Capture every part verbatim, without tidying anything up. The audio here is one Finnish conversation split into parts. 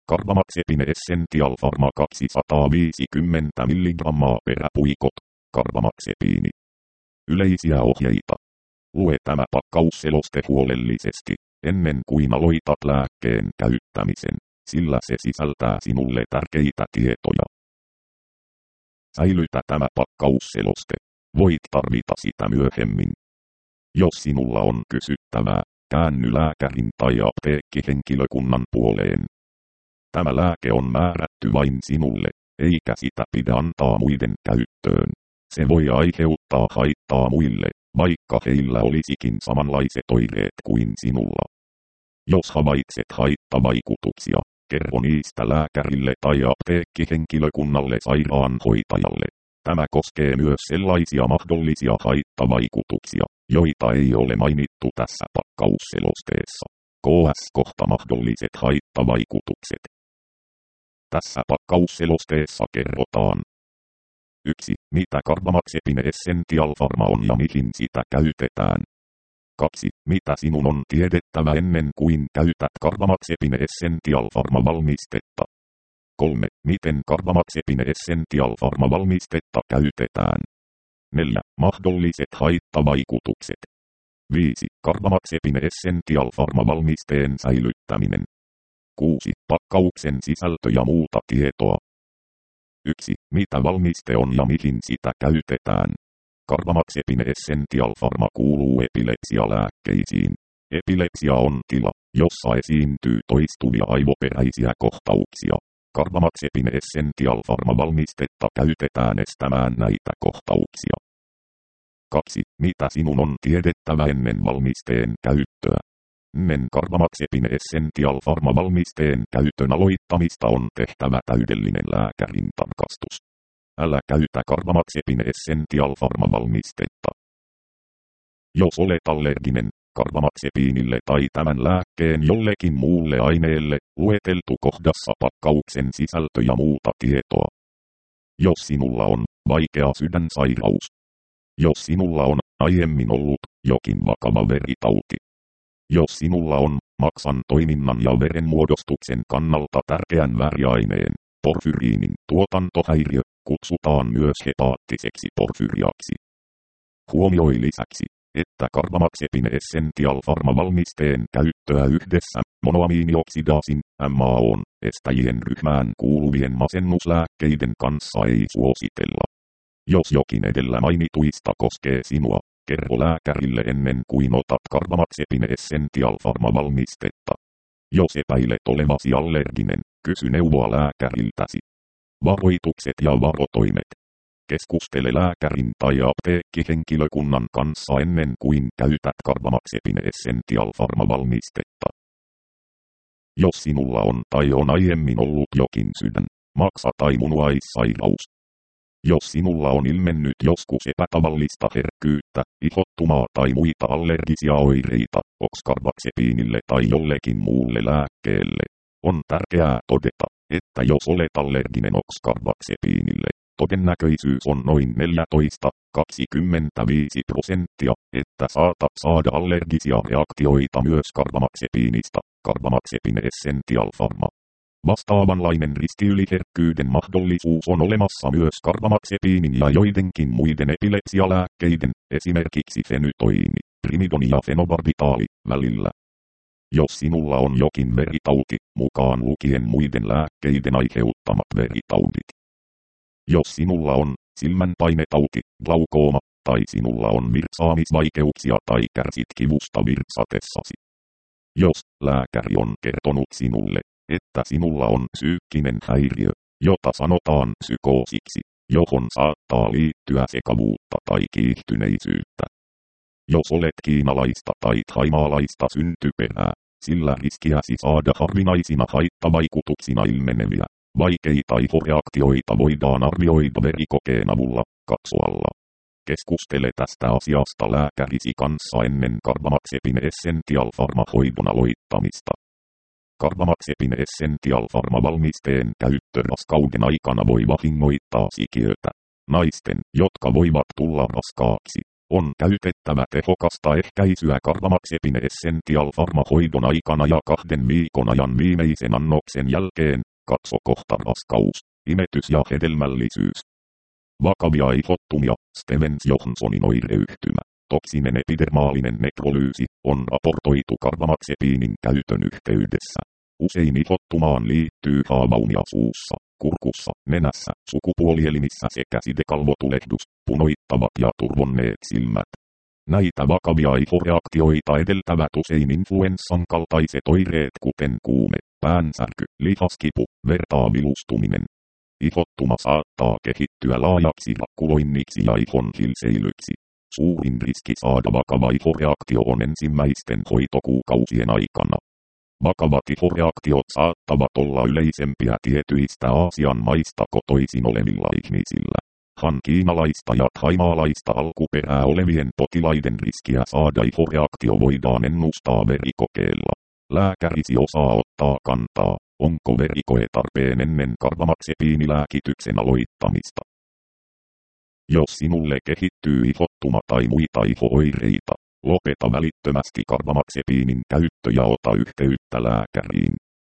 Carbamaxepine Essential Pharma kaksisataaviisikymmentä milligrammaa peräpuikot, carbamaxepiini. Yleisiä ohjeita. Lue tämä pakkausseloste huolellisesti, ennen kuin aloitat lääkkeen käyttämisen, sillä se sisältää sinulle tärkeitä tietoja. Säilytä tämä pakkausseloste. Voit tarvita sitä myöhemmin. Jos sinulla on kysyttävää, käänny lääkärin tai apteekkihenkilökunnan puoleen. Tämä lääke on määrätty vain sinulle, eikä sitä pidä antaa muiden käyttöön. Se voi aiheuttaa haittaa muille, vaikka heillä olisikin samanlaiset oireet kuin sinulla. Jos havaitset haittavaikutuksia, kerro niistä lääkärille tai apteekkihenkilökunnalle sairaanhoitajalle. Tämä koskee myös sellaisia mahdollisia haittavaikutuksia, joita ei ole mainittu tässä pakkausselosteessa. Ks kohta mahdolliset haittavaikutukset. Tässä pakkausselosteessa kerrotaan. yksi. Mitä Carbamaxepine Essential Pharma on ja mihin sitä käytetään. kaksi. Mitä sinun on tiedettävä ennen kuin käytät Carbamaxepine Essential Pharma valmistetta. kolme. Miten Carbamaxepine Essential Pharma valmistetta käytetään. neljä. Mahdolliset haittavaikutukset. viisi. Carbamaxepine Essential Pharma valmisteen säilyttäminen. kuusi. Pakkauksen sisältö ja muuta tietoa. yksi. Mitä valmiste on ja mihin sitä käytetään. Carbamaxepine Essential Pharma kuuluu epilepsialääkkeisiin. Epilepsia on tila, jossa esiintyy toistuvia aivoperäisiä kohtauksia. Carbamaxepine Essential Pharma valmistetta käytetään estämään näitä kohtauksia. kaksi. Mitä sinun on tiedettävä ennen valmisteen käyttöä. Ennen Carbamaxepine Essential Pharma valmisteen käytön aloittamista on tehtävä täydellinen lääkärin tarkastus. Älä käytä Carbamaxepine Essential Pharma valmistetta. Jos olet allerginen Carbamaxepiinille tai tämän lääkkeen jollekin muulle aineelle, lueteltu kohdassa pakkauksen sisältö ja muuta tietoa. Jos sinulla on vaikea sydänsairaus. Jos sinulla on aiemmin ollut jokin vakava veritauti. Jos sinulla on maksan toiminnan ja verenmuodostuksen kannalta tärkeän väriaineen, porfyriinin tuotantohäiriö, kutsutaan myös hepaattiseksi porfyriaksi. Huomioi lisäksi, että Carbamaxepine Essential Pharma valmisteen käyttöä yhdessä monoamiinioksidaasin M A O:n estäjien ryhmään kuuluvien masennuslääkkeiden kanssa ei suositella. Jos jokin edellä mainituista koskee sinua, kerro lääkärille ennen kuin otat Carbamaxepine Essential Pharma valmistetta. Jos epäilet olevasi allerginen, kysy neuvoa lääkäriltäsi. Varoitukset ja varotoimet. Keskustele lääkärin tai apteekkihenkilökunnan kanssa ennen kuin käytät Carbamaxepine Essential Pharma valmistetta. Jos sinulla on tai on aiemmin ollut jokin sydän, maksa tai munuaissairaus. Jos sinulla on ilmennyt joskus epätavallista herkkyyttä, ihottumaa tai muita allergisia oireita, oks Carbamaxepinille tai jollekin muulle lääkkeelle, on tärkeää todeta, että jos olet allerginen oks Carbamaxepinille, todennäköisyys on noin neljätoista - kaksikymmentäviisi prosenttia, että saatat saada allergisia reaktioita myös Carbamaxepinista, Carbamaxepine Essential Pharma. Vastaavanlainen ristiyliherkkyyden mahdollisuus on olemassa myös Carbamaxepinin ja joidenkin muiden epilepsialääkkeiden, esimerkiksi fenytoini, primidoni ja fenobarbitaali, välillä. Jos sinulla on jokin veritauti, mukaan lukien muiden lääkkeiden aiheuttamat veritaudit. Jos sinulla on silmänpainetauti, glaukooma, tai sinulla on virtsaamisvaikeuksia tai kärsit kivusta virtsatessasi. Jos lääkäri on kertonut sinulle, että sinulla on psyykkinen häiriö, jota sanotaan psykoosiksi, johon saattaa liittyä sekavuutta tai kiihtyneisyyttä. Jos olet kiinalaista tai thaimaalaista syntyperää, sillä riskiäsi saada harvinaisina haittavaikutuksina ilmeneviä, vaikeita ihoreaktioita voidaan arvioida verikokeen avulla, katsoalla. Keskustele tästä asiasta lääkärisi kanssa ennen Carbamaxepine Essential Pharma hoidon aloittamista. Carbamaxepine Essential Pharma valmisteen käyttö raskauden aikana voi vahingoittaa sikiötä. Naisten, jotka voivat tulla raskaaksi, On käytettävä tehokasta ehkäisyä Carbamaxepin Essential Pharma-hoidon aikana ja kahden viikon ajan viimeisen annoksen jälkeen. Katso kohta raskaus, imetys ja hedelmällisyys. Vakavia ihottumia, Stevens-Johnsonin oireyhtymä, toksinen epidermaalinen nekrolyysi, on raportoitu Carbamaxepinin käytön yhteydessä. Usein ihottumaan liittyy haavaumia suussa, kurkussa, nenässä, sukupuolielimissä sekä sidekalvotulehdus, punoittavat ja turvonneet silmät. Näitä vakavia ihoreaktioita edeltävät usein influenssan kaltaiset oireet kuten kuume, päänsärky, lihaskipu, vertaavilustuminen. Ihottuma saattaa kehittyä laajaksi rakkuloinniksi ja ihon hilseilyksi. Suurin riski saada vakava ihoreaktio on ensimmäisten hoitokuukausien aikana. Vakavat ihoreaktiot saattavat olla yleisempiä tietyistä Aasian maista kotoisin olevilla ihmisillä. Han kiinalaista ja thaimaalaista alkuperää olevien potilaiden riskiä saada ihoreaktio voidaan ennustaa verikokeella. Lääkärisi osaa ottaa kantaa, onko verikoe tarpeen ennen Carbamaxepinilääkityksen aloittamista. Jos sinulle kehittyy ihottuma tai muita iho-oireita, lopeta välittömästi Carbamaxepinin käyttö ja ota yhteyttä lääkäriin.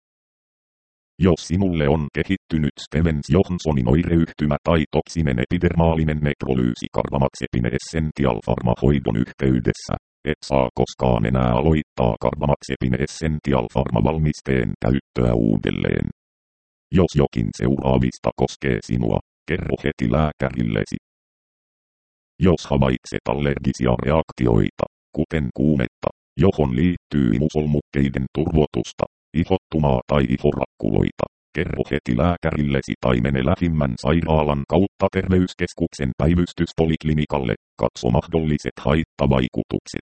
Jos sinulle on kehittynyt Stevens-Johnsonin oireyhtymä tai toksinen epidermaalinen nekrolyysi Carbamaxepin Essential Pharma-hoidon yhteydessä, et saa koskaan enää aloittaa Carbamaxepin Essential Pharma-valmisteen käyttöä uudelleen. Jos jokin seuraavista koskee sinua, kerro heti lääkärillesi. Jos havaitset allergisia reaktioita, kuten kuumetta, johon liittyy imusolmukkeiden turvotusta, ihottumaa tai ihorakkuloita, kerro heti lääkärillesi tai mene lähimmän sairaalan kautta terveyskeskuksen päivystyspoliklinikalle, katso mahdolliset haittavaikutukset.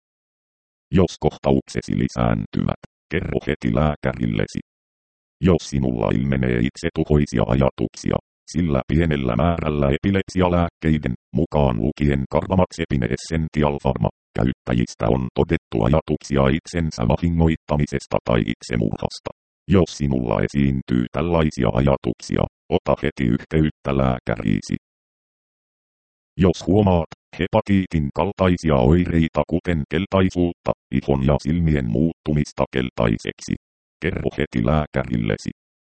Jos kohtauksesi lisääntyvät, kerro heti lääkärillesi. Jos sinulla ilmenee itsetuhoisia ajatuksia, sillä pienellä määrällä epilepsialääkkeiden, mukaan lukien Carbamaxepin Essential Pharma, käyttäjistä on todettu ajatuksia itsensä vahingoittamisesta tai itsemurhasta. Jos sinulla esiintyy tällaisia ajatuksia, ota heti yhteyttä lääkäriisi. Jos huomaat hepatiitin kaltaisia oireita kuten keltaisuutta, ihon ja silmien muuttumista keltaiseksi, kerro heti lääkärillesi.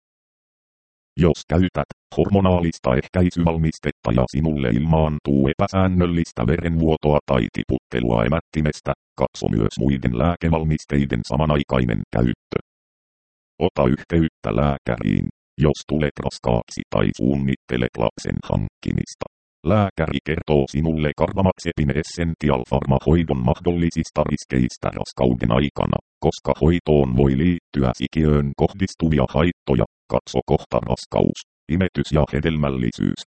Jos käytät hormonaalista ehkäisyvalmistetta ja sinulle ilmaantuu epäsäännöllistä verenvuotoa tai tiputtelua emättimestä, katso myös muiden lääkevalmisteiden samanaikainen käyttö. Ota yhteyttä lääkäriin, jos tulet raskaaksi tai suunnittelet lapsen hankkimista. Lääkäri kertoo sinulle Carbamaxepin Essential Pharma-hoidon mahdollisista riskeistä raskauden aikana, koska hoitoon voi liittyä sikiöön kohdistuvia haittoja. Katso kohta raskaus, imetys ja hedelmällisyys.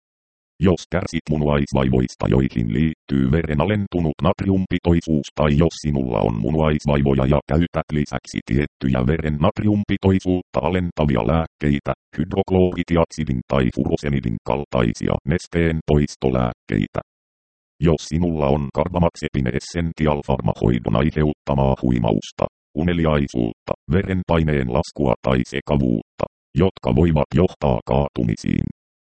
Jos kärsit munuaisvaivoista, joihin liittyy veren alentunut natriumpitoisuus tai jos sinulla on munuaisvaivoja ja käytät lisäksi tiettyjä veren natriumpitoisuutta alentavia lääkkeitä, hydrokloritiazidin tai furosemidin kaltaisia nesteen poistolääkkeitä. Jos sinulla on Carbamaxepin Essential Pharma-hoidon aiheuttamaa huimausta, uneliaisuutta, verenpaineen laskua tai sekavuutta, jotka voivat johtaa kaatumisiin.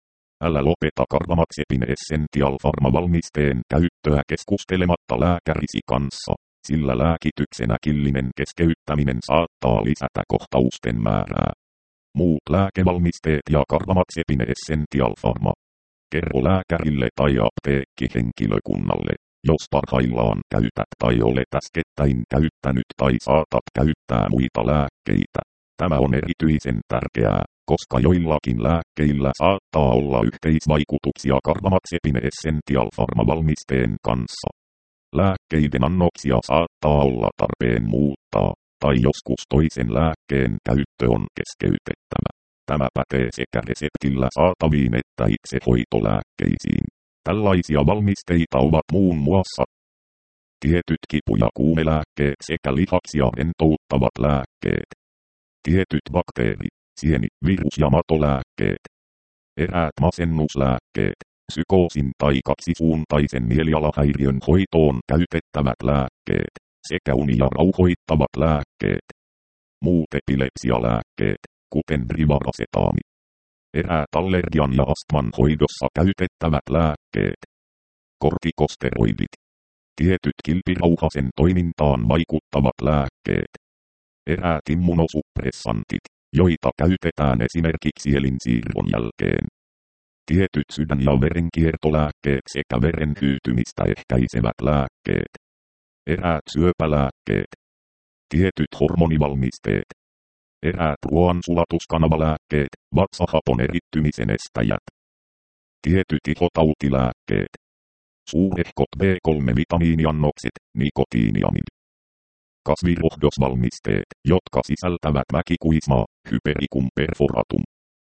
Älä lopeta Carbamaxepin Essential Pharma-valmisteen käyttöä keskustelematta lääkärisi kanssa, sillä lääkityksen äkillinen keskeyttäminen saattaa lisätä kohtausten määrää. Muut lääkevalmisteet ja Carbamaxepin Essential Pharma. Kerro lääkärille tai apteekkihenkilökunnalle, jos parhaillaan käytät tai olet äskettäin käyttänyt tai saatat käyttää muita lääkkeitä. Tämä on erityisen tärkeää, koska joillakin lääkkeillä saattaa olla yhteisvaikutuksia Carbamaxepin Essential Pharma-valmisteen kanssa. Lääkkeiden annoksia saattaa olla tarpeen muuttaa, tai joskus toisen lääkkeen käyttö on keskeytettävä. Tämä pätee sekä reseptillä saataviin että itsehoitolääkkeisiin. Tällaisia valmisteita ovat muun muassa tietyt kipu- ja kuumelääkkeet sekä lihaksia rentouttavat lääkkeet, tietyt bakteeri-, sieni-, virus- ja matolääkkeet, eräät masennuslääkkeet, psykoosin tai kaksisuuntaisen mielialahäiriön hoitoon käytettävät lääkkeet, sekä unia rauhoittavat lääkkeet, muut epilepsialääkkeet, kuten rivarasetaami, eräät allergian ja astman hoidossa käytettävät lääkkeet, Kortikosteroidit. Tietyt kilpirauhasen toimintaan vaikuttavat lääkkeet. Eräät immunosuppressantit, joita käytetään esimerkiksi elinsiirron jälkeen. Tietyt sydän- ja verenkiertolääkkeet sekä veren hyytymistä ehkäisevät lääkkeet. Eräät syöpälääkkeet. Tietyt hormonivalmisteet. Eräät ruoansulatuskanavaläkkeet, vatsahapon erittymisen estäjät. Tietyt ihotautilääkkeet. Suurehkot B kolme vitamiiniannokset, nikotiiniamid. Kasvirohdosvalmisteet, jotka sisältävät väkikuismaa, Hypericum perforatum.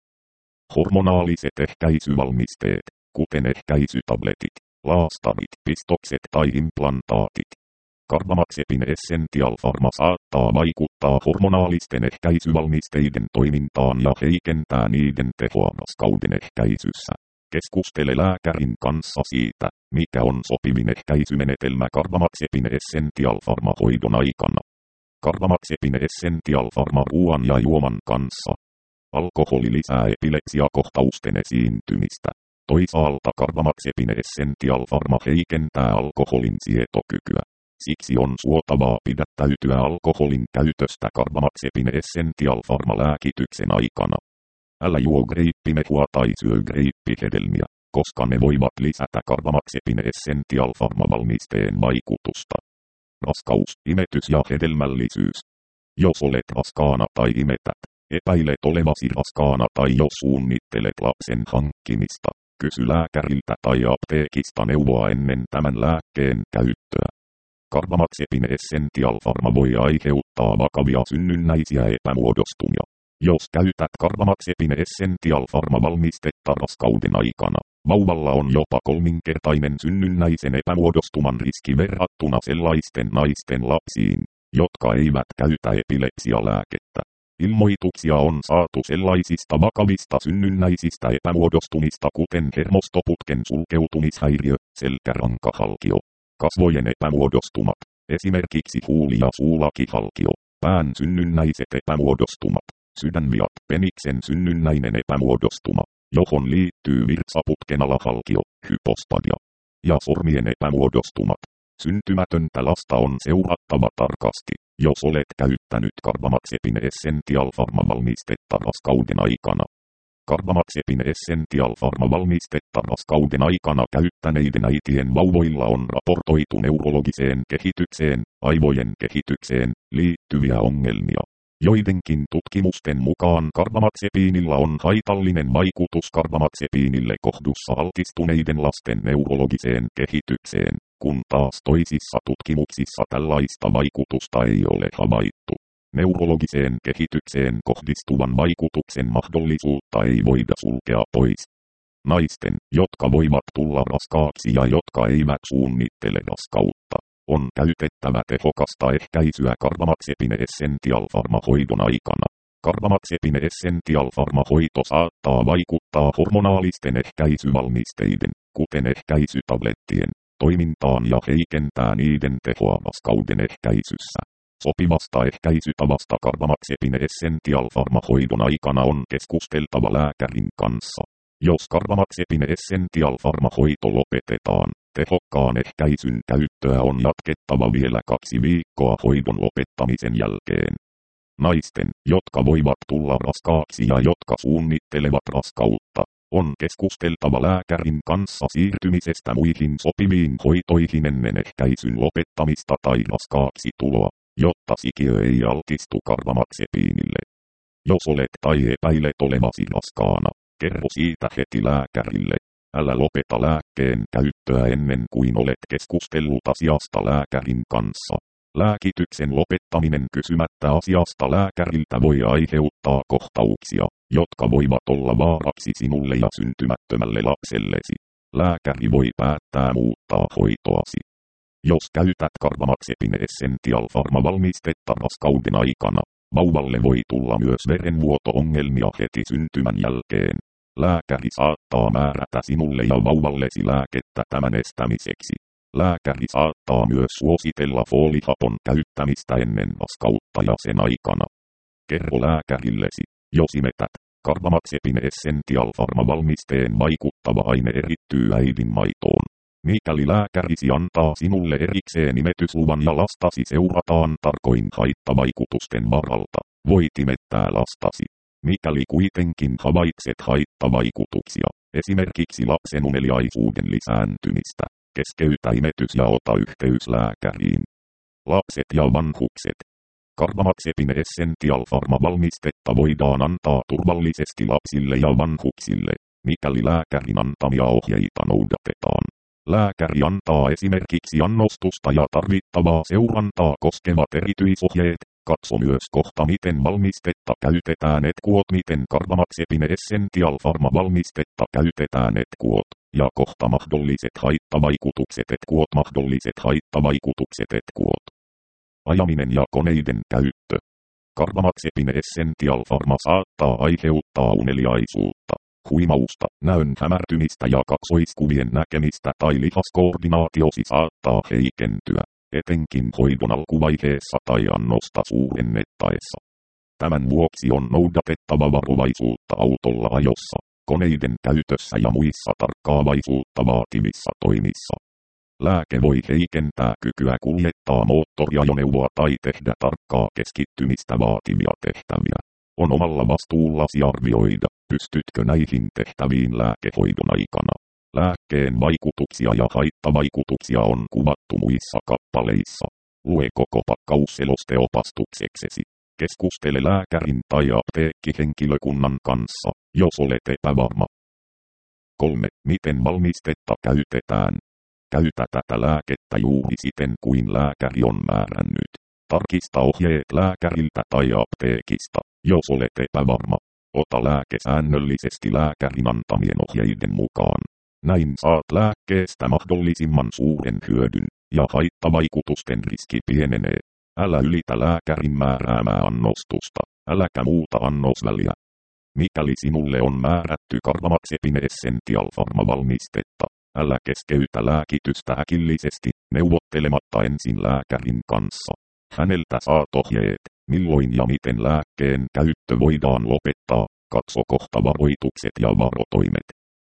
Hormonaaliset ehkäisyvalmisteet, kuten ehkäisytabletit, laastarit, pistokset tai implantaatit. Carbamazepin Essential Pharma saattaa vaikuttaa hormonaalisten ehkäisyvalmisteiden toimintaan ja heikentää niiden tehoa raskauden ehkäisyssä. Keskustele lääkärin kanssa siitä, mikä on sopivin ehkäisymenetelmä Carbamazepin Essential Pharma hoidon aikana. Carbamazepin Essential Pharma ruoan ja juoman kanssa. Alkoholi lisää epilepsiakohtausten esiintymistä. Toisaalta Carbamazepin Essential Pharma heikentää alkoholin sietokykyä. Siksi on suotavaa pidättäytyä alkoholin käytöstä Carbamazepin Essential Pharma lääkityksen aikana. Älä juo greippimehua tai syö greippihedelmiä, koska ne voivat lisätä Carbamazepin Essential Pharma valmisteen vaikutusta. Raskaus, imetys ja hedelmällisyys. Jos olet raskaana tai imetät, epäilet olevasi raskaana tai jos suunnittelet lapsen hankkimista, kysy lääkäriltä tai apteekista neuvoa ennen tämän lääkkeen käyttöä. Carbamazepin Essential Pharma voi aiheuttaa vakavia synnynnäisiä epämuodostumia. Jos käytät Carbamazepin Essential Pharma valmistetta raskauden aikana, vauvalla on jopa kolminkertainen synnynnäisen epämuodostuman riski verrattuna sellaisten naisten lapsiin, jotka eivät käytä epilepsialääkettä. Ilmoituksia on saatu sellaisista vakavista synnynnäisistä epämuodostumista kuten hermostoputken sulkeutumishäiriö, selkärankahalkio, kasvojen epämuodostumat, esimerkiksi huuli- ja suulakihalkio, pään synnynnäiset epämuodostumat, sydänviat, peniksen synnynnäinen epämuodostuma, johon liittyy virtsaputken alahalkio, hypostadia, ja sormien epämuodostumat. Syntymätöntä lasta on seurattava tarkasti, jos olet käyttänyt Carbamazepin Essential Pharma valmistetta raskauden aikana. Carbamazepin Essential Pharma valmistetta raskauden aikana käyttäneiden äitien vauvoilla on raportoitu neurologiseen kehitykseen, aivojen kehitykseen liittyviä ongelmia. Joidenkin tutkimusten mukaan Carbamazepinilla on haitallinen vaikutus Carbamazepinille kohdussa altistuneiden lasten neurologiseen kehitykseen, kun taas toisissa tutkimuksissa tällaista vaikutusta ei ole havaittu. Neurologiseen kehitykseen kohdistuvan vaikutuksen mahdollisuutta ei voida sulkea pois. Naisten, jotka voivat tulla raskaaksi ja jotka eivät suunnittele raskautta, on käytettävä tehokasta ehkäisyä Carbamazepin Essential Pharma hoidon aikana. Carbamazepin Essential Pharma hoito saattaa vaikuttaa hormonaalisten ehkäisyvalmisteiden, kuten ehkäisytablettien, toimintaan ja heikentää niiden tehoa raskauden ehkäisyssä. Sopivasta ehkäisytavasta Carbamazepin Essential Pharma hoidon aikana on keskusteltava lääkärin kanssa. Jos Carbamazepin Essential Pharma hoito lopetetaan, tehokkaan ehkäisyn käyttöä on jatkettava vielä kaksi viikkoa hoidon lopettamisen jälkeen. Naisten, jotka voivat tulla raskaaksi ja jotka suunnittelevat raskautta, on keskusteltava lääkärin kanssa siirtymisestä muihin sopiviin hoitoihin ennen ehkäisyn lopettamista tai raskaaksi tuloa, jotta sikiö ei altistu Carbamazepinille. Jos olet tai epäilet olevasi raskaana, kerro siitä heti lääkärille. Älä lopeta lääkkeen käyttöä ennen kuin olet keskustellut asiasta lääkärin kanssa. Lääkityksen lopettaminen kysymättä asiasta lääkäriltä voi aiheuttaa kohtauksia, jotka voivat olla vaaraksi sinulle ja syntymättömälle lapsellesi. Lääkäri voi päättää muuttaa hoitoasi. Jos käytät Carbamazepin Essential Pharma valmistetta raskauden aikana, vauvalle voi tulla myös verenvuoto-ongelmia heti syntymän jälkeen. Lääkäri saattaa määrätä sinulle ja vauvallesi lääkettä tämän estämiseksi. Lääkäri saattaa myös suositella foolihapon käyttämistä ennen raskautta ja sen aikana. Kerro lääkärillesi, jos imetät. Carbamazepin Essential Pharma valmisteen vaikuttava aine erittyy äidin maitoon. Mikäli lääkärisi antaa sinulle erikseen nimetysluvan ja lastasi seurataan tarkoin haittavaikutusten varalta, voit imettää lastasi. Mikäli kuitenkin havaitset haittavaikutuksia, esimerkiksi lapsen uneliaisuuden lisääntymistä, keskeytä imetys ja ota yhteys lääkäriin. Lapset ja vanhukset. Karbamaxepin Essential Pharma-valmistetta voidaan antaa turvallisesti lapsille ja vanhuksille, mikäli lääkärin antamia ohjeita noudatetaan. Lääkäri antaa esimerkiksi annostusta ja tarvittavaa seurantaa koskevat erityisohjeet. Katso myös kohta miten valmistetta käytetään etkuot miten Karbamaxepin Essential Pharma-valmistetta käytetään etkuot, ja kohta mahdolliset haittavaikutukset etkuot mahdolliset haittavaikutukset etkuot. Ajaminen ja koneiden käyttö. Karbamaxepin Essential Pharma saattaa aiheuttaa uneliaisuutta, huimausta, näön hämärtymistä ja kaksoiskuvien näkemistä tai lihaskoordinaatiosi saattaa heikentyä, etenkin hoidon alkuvaiheessa tai annosta suurennettaessa. Tämän vuoksi on noudatettava varovaisuutta autolla ajossa, koneiden käytössä ja muissa tarkkaavaisuutta vaativissa toimissa. Lääke voi heikentää kykyä kuljettaa moottoriajoneuvoa tai tehdä tarkkaa keskittymistä vaativia tehtäviä. On omalla vastuullasi arvioida, pystytkö näihin tehtäviin lääkehoidon aikana. Lääkkeen vaikutuksia ja haittavaikutuksia on kuvattu muissa kappaleissa. Lue koko pakkausseloste opastukseksesi. Keskustele lääkärin tai apteekkihenkilökunnan kanssa, jos olet epävarma. kolme. Miten valmistetta käytetään? Käytä tätä lääkettä juuri siten kuin lääkäri on määrännyt. Tarkista ohjeet lääkäriltä tai apteekista, jos olet epävarma. Ota lääke säännöllisesti lääkärin antamien ohjeiden mukaan. Näin saat lääkkeestä mahdollisimman suuren hyödyn, ja haittavaikutusten riski pienenee. Älä ylitä lääkärin määräämää annostusta, äläkä muuta annosväliä. Mikäli sinulle on määrätty Karbamaxepin Essential Pharma-valmistetta, älä keskeytä lääkitystä äkillisesti, neuvottelematta ensin lääkärin kanssa. Häneltä saat ohjeet, milloin ja miten lääkkeen käyttö voidaan lopettaa, katso kohta varoitukset ja varotoimet.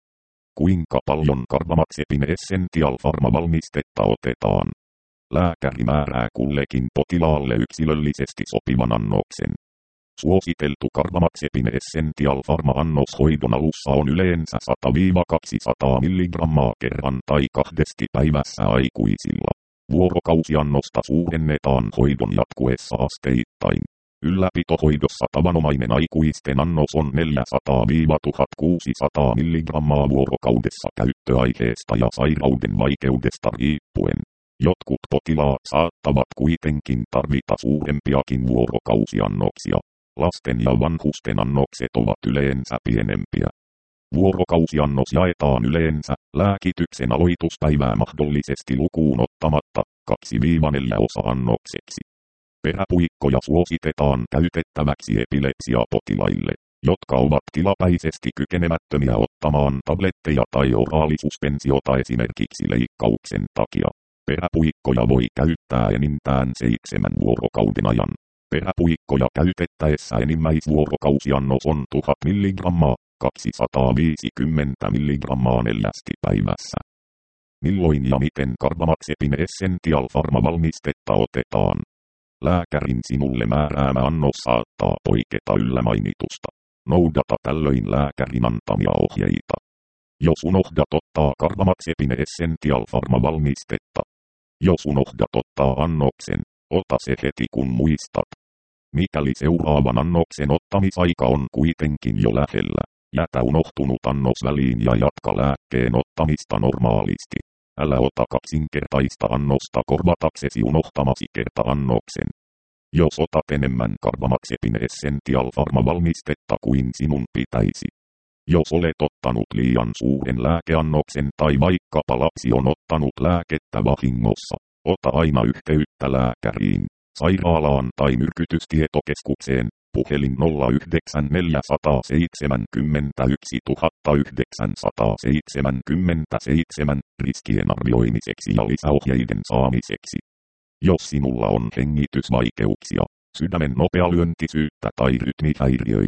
Kuinka paljon Karbamaxepin Essential Pharma-valmistetta otetaan? Lääkäri määrää kullekin potilaalle yksilöllisesti sopivan annoksen. Suositeltu Karbamaxepin Essential Pharma-annos hoidon alussa on yleensä sata kaksisataa milligrammaa kerran tai kahdesti päivässä aikuisilla. Vuorokausiannosta suurennetaan hoidon jatkuessa asteittain. Ylläpitohoidossa tavanomainen aikuisten annos on neljäsataa tuhatkuusisataa milligrammaa vuorokaudessa käyttöaiheesta ja sairauden vaikeudesta riippuen. Jotkut potilaat saattavat kuitenkin tarvita suurempiakin vuorokausiannoksia. Lasten ja vanhusten annokset ovat yleensä pienempiä. Vuorokausiannos jaetaan yleensä lääkityksen aloituspäivää mahdollisesti lukuun ottamatta kaksi neljä osa-annokseksi. Peräpuikkoja suositetaan käytettäväksi epilepsiapotilaille, jotka ovat tilapäisesti kykenemättömiä ottamaan tabletteja tai oraalisuspensiota esimerkiksi leikkauksen takia. Peräpuikkoja voi käyttää enintään seitsemän vuorokauden ajan. Peräpuikkoja käytettäessä enimmäisvuorokausiannos on tuhat milligrammaa, kaksisataaviisikymmentä milligrammaa neljästi päivässä. Milloin ja miten Karbamaxepin Essential Pharma-valmistetta otetaan? Lääkärin sinulle määräämä annos saattaa poiketa yllä mainitusta. Noudata tällöin lääkärin antamia ohjeita. Jos unohdat ottaa Karbamaxepin Essential Pharma-valmistetta. Jos unohdat ottaa annoksen, ota se heti kun muistat. Mikäli seuraavan annoksen ottamisaika on kuitenkin jo lähellä, jätä unohtunut annos väliin ja jatka lääkkeen ottamista normaalisti. Älä ota kaksinkertaista annosta korvataksesi unohtamasi kerta-annoksen. Jos otat enemmän Karbamaxepin Essential Pharma-valmistetta kuin sinun pitäisi. Jos olet ottanut liian suuren lääkeannoksen tai vaikkapa lapsi on ottanut lääkettä vahingossa, ota aina yhteyttä lääkäriin, sairaalaan tai myrkytystietokeskukseen, puhelin nolla yhdeksän neljä seitsemän yksi yhdeksän seitsemän seitsemän riskien arvioimiseksi ja lisäohjeiden saamiseksi. Jos sinulla on hengitysvaikeuksia, sydämen nopealyöntisyyttä tai rytmihäiriöitä,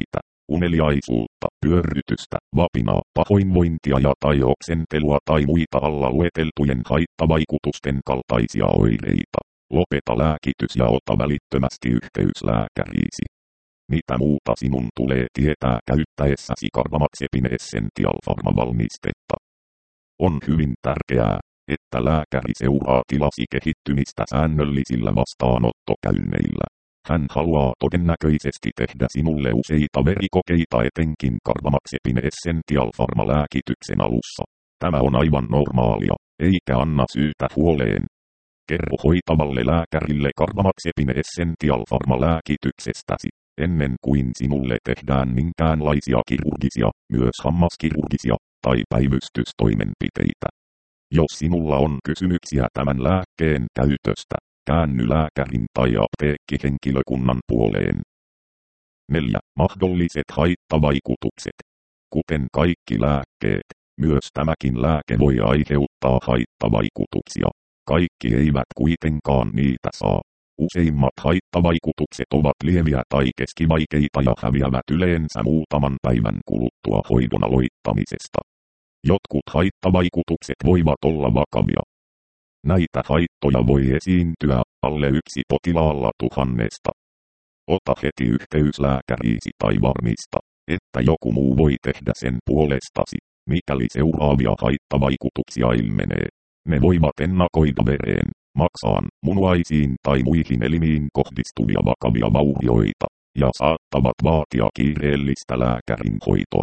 uneliaisuutta, pyörrytystä, vapinaa, pahoinvointia ja tai oksentelua tai muita alla lueteltujen haittavaikutusten kaltaisia oireita. Lopeta lääkitys ja ota välittömästi yhteys lääkäriisi. Mitä muuta sinun tulee tietää käyttäessäsi Carbamaxepin Essential Pharma-valmistetta? On hyvin tärkeää, että lääkäri seuraa tilasi kehittymistä säännöllisillä vastaanottokäynneillä. Hän haluaa todennäköisesti tehdä sinulle useita verikokeita etenkin Carbamaxepin Essential Pharma-lääkityksen alussa. Tämä on aivan normaalia, eikä anna syytä huoleen. Kerro hoitavalle lääkärille Carbamaxepin Essential Pharma-lääkityksestäsi, ennen kuin sinulle tehdään minkäänlaisia kirurgisia, myös hammaskirurgisia, tai päivystystoimenpiteitä. Jos sinulla on kysymyksiä tämän lääkkeen käytöstä, käänny lääkärin tai apteekkihenkilökunnan puoleen. neljä. Mahdolliset haittavaikutukset. Kuten kaikki lääkkeet, myös tämäkin lääke voi aiheuttaa haittavaikutuksia. Kaikki eivät kuitenkaan niitä saa. Useimmat haittavaikutukset ovat lieviä tai keskivaikeita ja häviävät yleensä muutaman päivän kuluttua hoidon aloittamisesta. Jotkut haittavaikutukset voivat olla vakavia. Näitä haittoja voi esiintyä alle yksi potilaalla tuhannesta. Ota heti yhteys lääkäriisi tai varmista, että joku muu voi tehdä sen puolestasi, mikäli seuraavia haittavaikutuksia ilmenee. Ne voivat ennakoida vereen, maksaan, munuaisiin tai muihin elimiin kohdistuvia vakavia vaurioita, ja saattavat vaatia kiireellistä lääkärin hoitoa.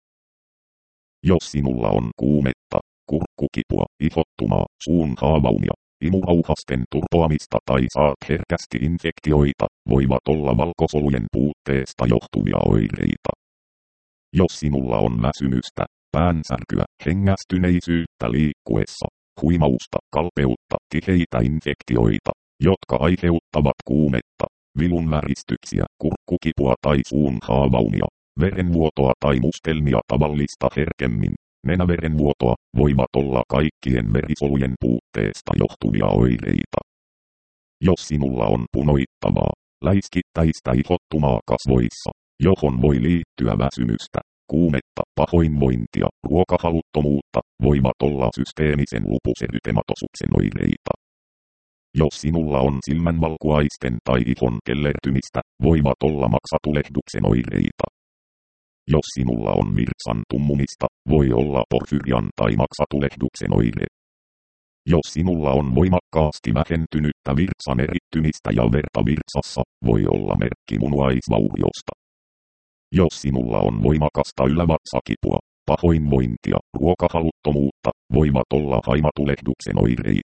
Jos sinulla on kuumetta, kurkkukipua, ihottumaa, suun haavaumia, imurauhasten turpoamista tai saat herkästi infektioita, voivat olla valkosolujen puutteesta johtuvia oireita. Jos sinulla on väsymystä, päänsärkyä, hengästyneisyyttä liikkuessa, huimausta, kalpeutta, tiheitä infektioita, jotka aiheuttavat kuumetta, vilunväristyksiä, kurkkukipua tai suun haavaumia, verenvuotoa tai mustelmia tavallista herkemmin, nenäverenvuotoa, voivat olla kaikkien verisolujen puutteesta johtuvia oireita. Jos sinulla on punoittavaa, läiskittäistä ihottumaa kasvoissa, johon voi liittyä väsymystä, kuumetta, pahoinvointia, ruokahaluttomuutta, voivat olla systeemisen lupuserytematossuksen oireita. Jos sinulla on silmänvalkuaisten tai ihon kellertymistä, voivat olla maksatulehduksen oireita. Jos sinulla on virtsan tummumista, voi olla porfyrian tai maksatulehduksen oire. Jos sinulla on voimakkaasti vähentynyttä virtsan erittymistä ja verta virtsassa, voi olla merkki munuaisvauriosta. Jos sinulla on voimakasta ylävatsakipua, pahoinvointia, ruokahaluttomuutta, voivat olla haimatulehduksen oireita.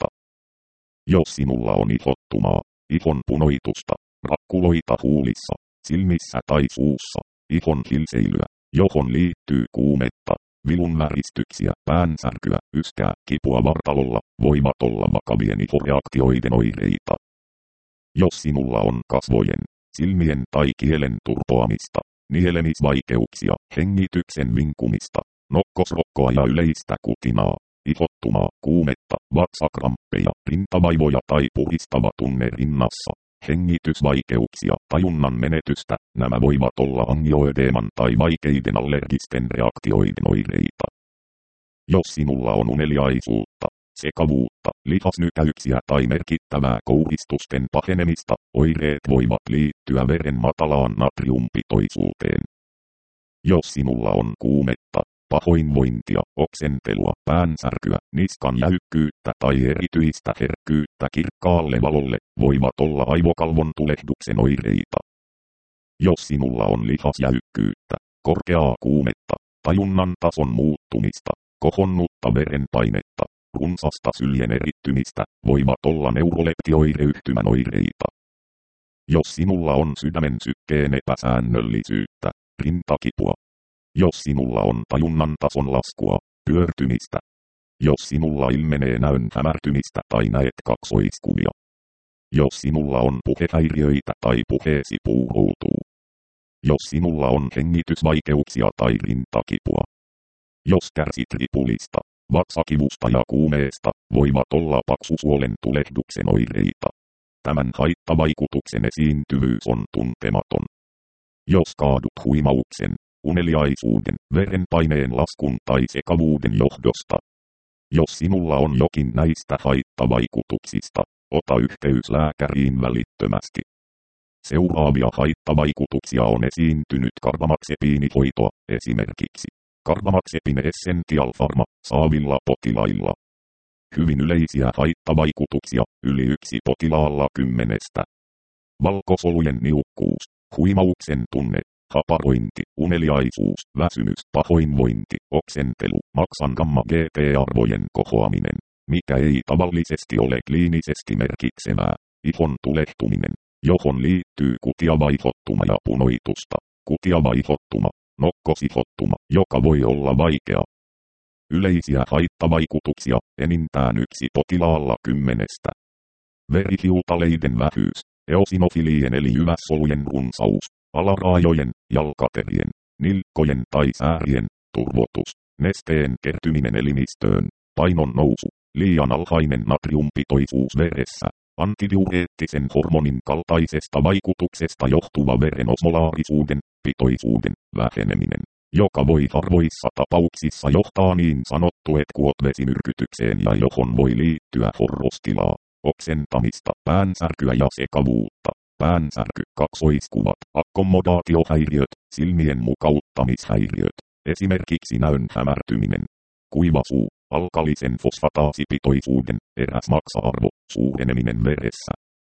Jos sinulla on ihottumaa, ihon punoitusta, rakkuloita huulissa, silmissä tai suussa, ihon hilseilyä, johon liittyy kuumetta, vilunväristyksiä, päänsärkyä, yskää, kipua vartalolla, voivat olla vakavien ihoreaktioiden oireita. Jos sinulla on kasvojen, silmien tai kielen turpoamista, nielemisvaikeuksia, hengityksen vinkumista, nokkosrokkoa ja yleistä kutinaa, ihottumaa, kuumetta, vatsakramppeja, rintavaivoja tai puhistava tunne rinnassa, hengitysvaikeuksia, tajunnan menetystä, nämä voivat olla angioödeeman tai vaikeiden allergisten reaktioiden oireita. Jos sinulla on uneliaisuutta, sekavuutta, lihasnykäyksiä tai merkittävää kouristusten pahenemista, oireet voivat liittyä veren matalaan natriumpitoisuuteen. Jos sinulla on kuumetta, pahoinvointia, oksentelua, päänsärkyä, niskan jäykkyyttä tai erityistä herkkyyttä kirkkaalle valolle, voivat olla aivokalvon tulehduksen oireita. Jos sinulla on lihasjäykkyyttä, korkeaa kuumetta, tajunnan tason muuttumista, kohonnutta verenpainetta, runsasta syljen erittymistä, voivat olla neuroleptioireyhtymän oireita. Jos sinulla on sydämen sykkeen epäsäännöllisyyttä, rintakipua. Jos sinulla on tajunnan tason laskua, pyörtymistä. Jos sinulla ilmenee näön hämärtymistä tai näet kaksoiskuvia. Jos sinulla on puhehäiriöitä tai puheesi puuhoutuu. Jos sinulla on hengitysvaikeuksia tai rintakipua. Jos kärsit ripulista, vatsakivusta ja kuumeesta, voivat olla paksusuolen tulehduksen oireita. Tämän haittavaikutuksen esiintyvyys on tuntematon. Jos kaadut huimauksen, uneliaisuuden, verenpaineen laskun tai sekavuuden johdosta. Jos sinulla on jokin näistä haittavaikutuksista, ota yhteys lääkäriin välittömästi. Seuraavia haittavaikutuksia on esiintynyt karbamaxepiinihoitoa, esimerkiksi Carbamaxepin Essential Pharma saavilla potilailla. Hyvin yleisiä haittavaikutuksia, yli yksi potilaalla kymmenestä. Valkosolujen niukkuus, huimauksen tunne, haparointi, uneliaisuus, väsymys, pahoinvointi, oksentelu, maksan gamma-G T-arvojen kohoaminen, mikä ei tavallisesti ole kliinisesti merkitsevää, ihon tulehtuminen, johon liittyy kutiavaihottuma ja punoitusta, kutiavaihottuma, nokkosihottuma, joka voi olla vaikea. Yleisiä haittavaikutuksia, enintään yksi potilaalla kymmenestä. Verihiutaleiden vähyys, eosinofilien eli jyvässolujen runsaus, alaraajojen, jalkaterien, nilkkojen tai säärien, turvotus, nesteen kertyminen elimistöön, painon nousu, liian alhainen natriumpitoisuus veressä, antidiureettisen hormonin kaltaisesta vaikutuksesta johtuva veren osmolaarisuuden, pitoisuuden, väheneminen, joka voi harvoissa tapauksissa johtaa niin sanottu etkuot-vesimyrkytykseen ja johon voi liittyä horrostilaa, oksentamista, päänsärkyä ja sekavuutta. Päänsärky, kaksoiskuvat, akkomodaatiohäiriöt, silmien mukauttamishäiriöt, esimerkiksi näön hämärtyminen, kuiva suu, alkalisen fosfataasipitoisuuden, eräs maksa-arvo, suureneminen veressä.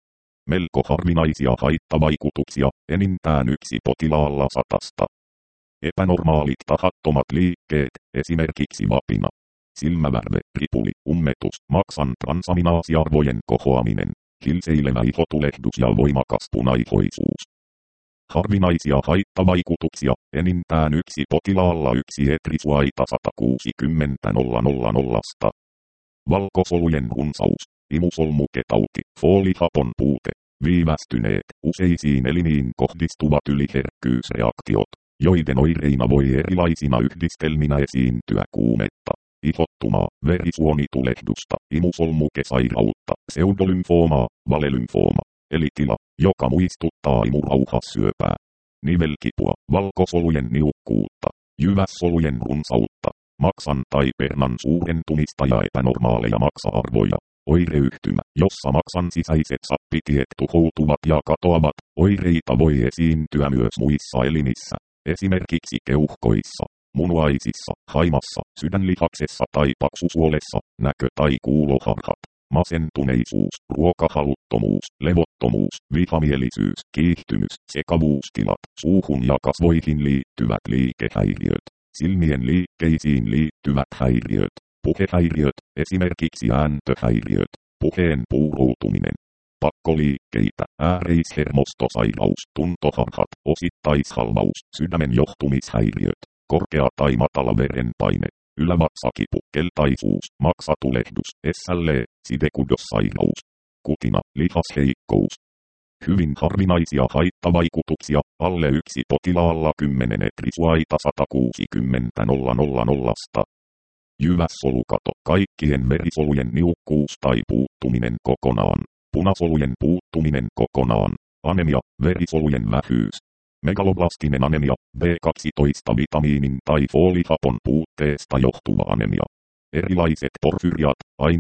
Melko harvinaisia haittavaikutuksia, enintään yksi potilaalla satasta. Epänormaalit tahattomat liikkeet, esimerkiksi vapina, silmävärve, ripuli, ummetus, maksan transaminaasiarvojen kohoaminen, hilseilevä ihotulehdus ja voimakas punaihoisuus. Harvinaisia haittavaikutuksia, enintään yksi potilaalla yksi etrisuaita sata kuusikymmentä tuhatta. Valkosolujen runsaus, imusolmuketauti, foolihapon puute, viivästyneet, useisiin elimiin kohdistuvat yliherkkyysreaktiot, joiden oireina voi erilaisina yhdistelminä esiintyä kuumetta, ihottumaa, verisuonitulehdusta, imusolmukesairautta, pseudolymfoomaa, valelymfooma, eli tila, joka muistuttaa imurauhassyöpää, nivelkipua, valkosolujen niukkuutta, jyvässolujen runsautta, maksan tai pernan suurentumista ja epänormaaleja maksa-arvoja, oireyhtymä, jossa maksan sisäiset sappitiet tuhoutuvat ja katoavat, oireita voi esiintyä myös muissa elimissä, esimerkiksi keuhkoissa, munuaisissa, haimassa, sydänlihaksessa tai paksusuolessa, näkö- tai kuuloharhat, masentuneisuus, ruokahaluttomuus, levottomuus, vihamielisyys, kiihtymys, sekavuustilat, suuhun ja kasvoihin liittyvät liikehäiriöt, silmien liikkeisiin liittyvät häiriöt, puhehäiriöt, esimerkiksi ääntöhäiriöt, puheen puuroutuminen, pakkoliikkeitä, ääreishermostosairaus, tuntoharhat, osittaishalvaus, sydämen johtumishäiriöt, korkea tai matala verenpaine, ylävatsakipu, keltaisuus, maksatulehdus, S L E, sidekudossairaus, kutina, lihasheikkous. Hyvin harvinaisia haittavaikutuksia, alle yksi potilaalla kymmenen etrisuaita sata kuusikymmentä tuhatta. Jyvässolukato, kaikkien verisolujen niukkuus tai puuttuminen kokonaan, punasolujen puuttuminen kokonaan, anemia, verisolujen vähyys, megaloblastinen anemia, B kaksitoista-vitamiinin tai foolihapon puutteesta johtuva anemia, erilaiset porfyriat,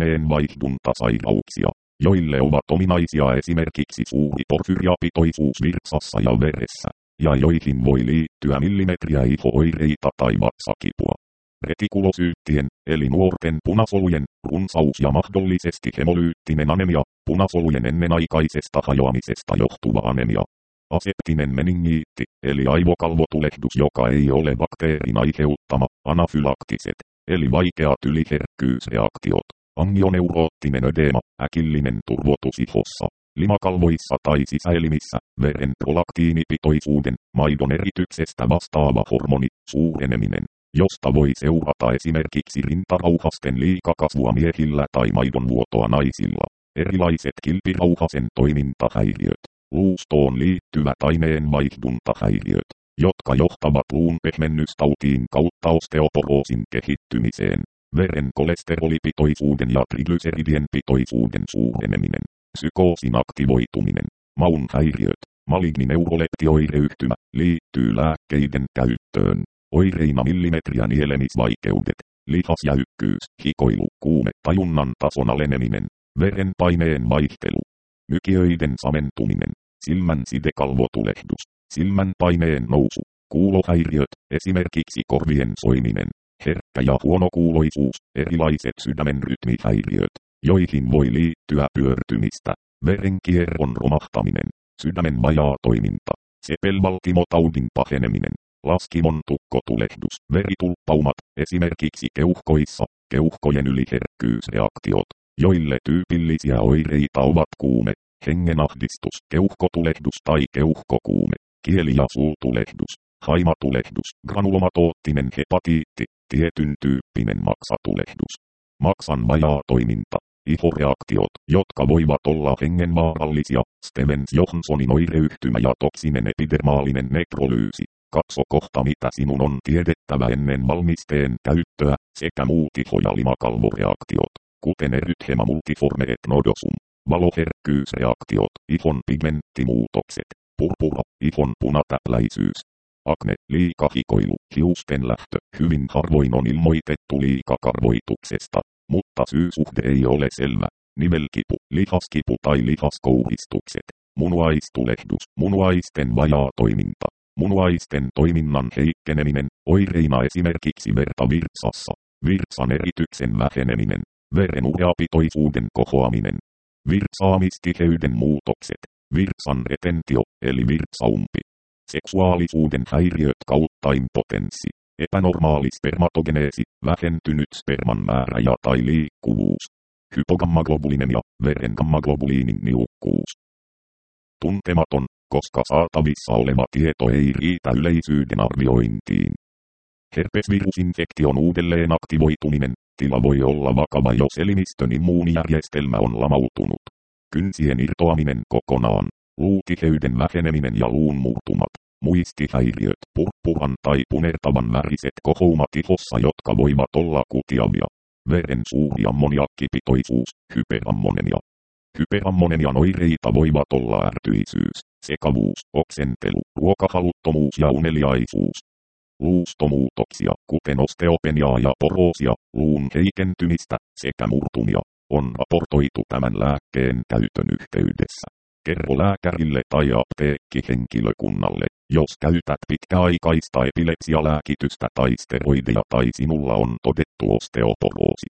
aineenvaihduntasairauksia, joille ovat ominaisia esimerkiksi suuri porfyriapitoisuus virtsassa ja veressä, ja joihin voi liittyä millimetriä iho-oireita tai vatsakipua. Retikulosyyttien, eli nuorten punasolujen, runsaus ja mahdollisesti hemolyyttinen anemia, punasolujen ennenaikaisesta hajoamisesta johtuva anemia. Aseptinen meningiitti, eli aivokalvotulehdus, joka ei ole bakteerin aiheuttama, anafylaktiset, eli vaikeat yliherkkyysreaktiot, angioneuroottinen ödeema, äkillinen turvotus ihossa, limakalvoissa tai sisäelimissä, veren prolaktiinipitoisuuden, maidon erityksestä vastaava hormoni, suureneminen, josta voi seurata esimerkiksi rintarauhasten liikakasvua miehillä tai maidonvuotoa naisilla, erilaiset kilpirauhasen toimintahäiriöt, luustoon liittyvät aineenvaihduntahäiriöt, jotka johtavat luun pehmennystautiin kautta osteoporoosin kehittymiseen, veren kolesterolipitoisuuden ja triglyseridien pitoisuuden suureneminen, psykoosin aktivoituminen, maun häiriöt, Malignineuroleptioireyhtymä liittyy lääkkeiden käyttöön. Oireina millimetriä nielemisvaikeudet, lihasjäykkyys, hikoilu, kuume, tajunnan tason aleneminen, verenpaineen vaihtelu, mykiöiden samentuminen, silmän sidekalvotulehdus, silmän paineen nousu, kuulohäiriöt, esimerkiksi korvien soiminen, herkkä ja huonokuuloisuus, erilaiset sydämen rytmihäiriöt, joihin voi liittyä pyörtymistä, verenkierron romahtaminen, sydämen vajaa toiminta, sepelvaltimotaudin paheneminen, laskimon tukkotulehdus, veritulppaumat, esimerkiksi keuhkoissa, keuhkojen yliherkkyysreaktiot, joille tyypillisiä oireita ovat kuume, hengenahdistus, keuhkotulehdus tai keuhkokuume, kieli- ja suutulehdus, haimatulehdus, granulomatoottinen hepatiitti, tietyn tyyppinen maksatulehdus, maksan vajaa toiminta, ihoreaktiot, jotka voivat olla hengenvaarallisia, Stevens-Johnsonin oireyhtymä ja toksinen epidermaalinen nekrolyysi. Katso kohta mitä sinun on tiedettävä ennen valmisteen käyttöä, sekä muut iho- ja limakalvoreaktiot, kuten erythema multiforme et nodosum, valoherkkyysreaktiot, ihon pigmenttimuutokset, purpura, ihon punatäpläisyys, akne, liikahikoilu, hiusten lähtö. Hyvin harvoin on ilmoitettu liikakarvoituksesta, mutta syysuhde ei ole selvä. Nivelkipu, lihaskipu tai lihaskouhistukset, munuaistulehdus, munuaisten vajaa toiminta, munuaisten toiminnan heikkeneminen, oireina esimerkiksi vertavirtsassa, virtsan erityksen väheneminen, veren ureapitoisuuden kohoaminen, virtsaamistiheyden muutokset, virtsan retentio eli virtsaumpi, seksuaalisuuden häiriöt kautta impotenssi, epänormaali spermatogeneesi, vähentynyt sperman määrä ja tai liikkuvuus, hypogammaglobulinemia, veren gammaglobuliinin niukkuus. Tuntematon, koska saatavissa oleva tieto ei riitä yleisyyden arviointiin. Herpesvirusinfektion uudelleen aktivoituminen, tila voi olla vakava jos elimistön immuunijärjestelmä on lamautunut. Kynsien irtoaminen kokonaan, luutiheyden väheneminen ja luun murtumat, muistihäiriöt, purppuran tai punertavan väriset kohoumat ihossa, jotka voivat olla kutiavia, veren suuri ammoniakkipitoisuus, hyperammonemia. Hyperammonemian oireita voivat olla ärtyisyys, sekavuus, oksentelu, ruokahaluttomuus ja uneliaisuus. Luustomuutoksia, kuten osteopeniaa ja poroosia, luun heikentymistä sekä murtumia, on raportoitu tämän lääkkeen käytön yhteydessä. Kerro lääkärille tai apteekkihenkilökunnalle, jos käytät pitkäaikaista epilepsialääkitystä tai steroideja tai sinulla on todettu osteoporoosi.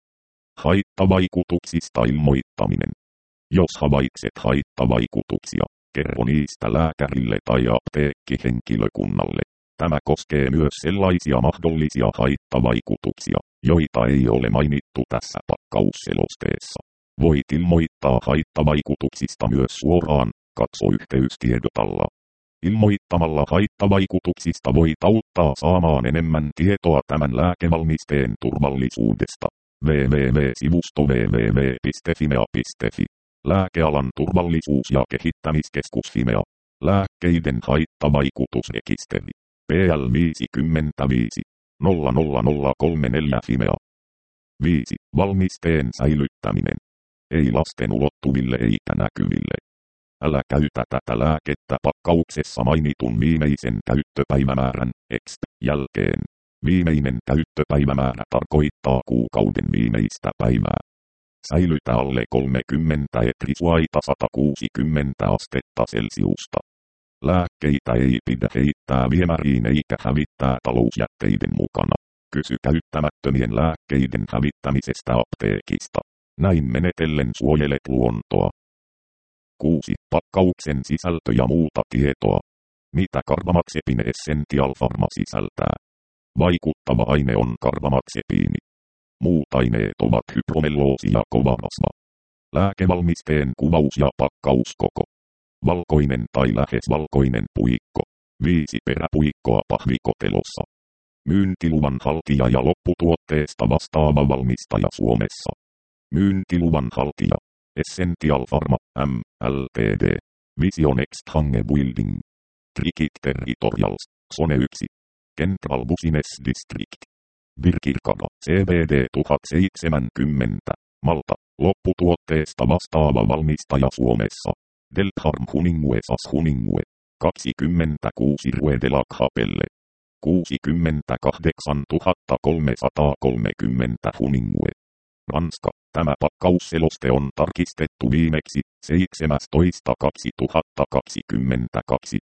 Haittavaikutuksista ilmoittaminen. Jos havaitset haittavaikutuksia, kerro niistä lääkärille tai apteekkihenkilökunnalle. Tämä koskee myös sellaisia mahdollisia haittavaikutuksia, joita ei ole mainittu tässä pakkausselosteessa. Voit ilmoittaa haittavaikutuksista myös suoraan, katso yhteystiedot alla. Ilmoittamalla haittavaikutuksista voit auttaa saamaan enemmän tietoa tämän lääkevalmisteen turvallisuudesta. www-sivusto www piste fimea piste fi. Lääkealan turvallisuus- ja kehittämiskeskus Fimea. Lääkkeiden haittavaikutusrekisteri. P L viisikymmentäviisi nolla nolla nolla kolme neljä Fimea. viisi. Valmisteen säilyttäminen. Ei lasten ulottuville eikä näkyville. Älä käytä tätä lääkettä pakkauksessa mainitun viimeisen käyttöpäivämäärän X jälkeen. Viimeinen käyttöpäivämäärä tarkoittaa kuukauden viimeistä päivää. Säilytä alle kolmekymmentä etrisuaita sata kuusikymmentä astetta Celsiusta. Lääkkeitä ei pidä heittää viemäriin eikä hävittää talousjätteiden mukana. Kysy käyttämättömien lääkkeiden hävittämisestä apteekista. Näin menetellen suojelet luontoa. kuusi. Pakkauksen sisältö ja muuta tietoa. Mitä Carbamaxepine Essential Pharma sisältää? Vaikuttava aine on karbamaxepiini. Muut aineet ovat hypromelloosi ja kovarasva. Lääkevalmisteen kuvaus ja pakkauskoko. Valkoinen tai lähes valkoinen puikko. Viisi peräpuikkoa pahvikotelossa. Myyntiluvan haltija ja lopputuotteesta vastaava valmistaja Suomessa. Myyntiluvan haltija. Essential Pharma, M Ltd. Vision Exchange Building. Trikit Territorials, Zone yksi. Central Business District. Virkirkada, C B D tuhat seitsemänkymmentä. Malta, lopputuotteesta vastaava valmistaja Suomessa. Deltharm Huningue Sas Huningue. kaksikymmentäkuusi Rue de la Chapelle. kuusikymmentäkahdeksantuhatta kolmesataakolmekymmentä Huningue. Ranska. Tämä pakkausseloste on tarkistettu viimeksi seitsemästoista kaksituhattakaksikymmentäkaksi.